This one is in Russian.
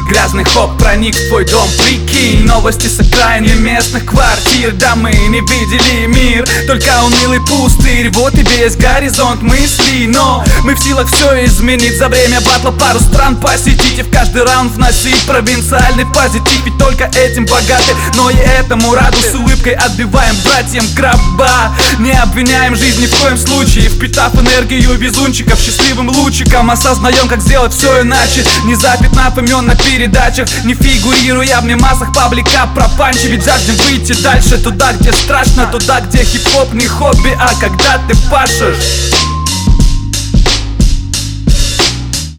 Грязный хоп проник в твой дом, прикинь. Новости с окраины местных квартир. Да мы не видели мир, только унылый пустырь. Вот и весь горизонт мыслей. Но мы в силах все изменить. За время батла пару стран посетить и в каждый раунд вносить провинциальный позитив. Ведь только этим богаты, но и этому рады. С улыбкой отбиваем братьям гроба. Не обвиняем жизнь ни в коем случае, впитав энергию везунчиков счастливым лучиком. Осознаем, как сделать все иначе, не запятнав имен на передачах, не фигурируя в мемасах паблика про панчи. Ведь жаждем выйти дальше, туда, где страшно, туда, где хип-хоп не хобби, а когда ты пашешь.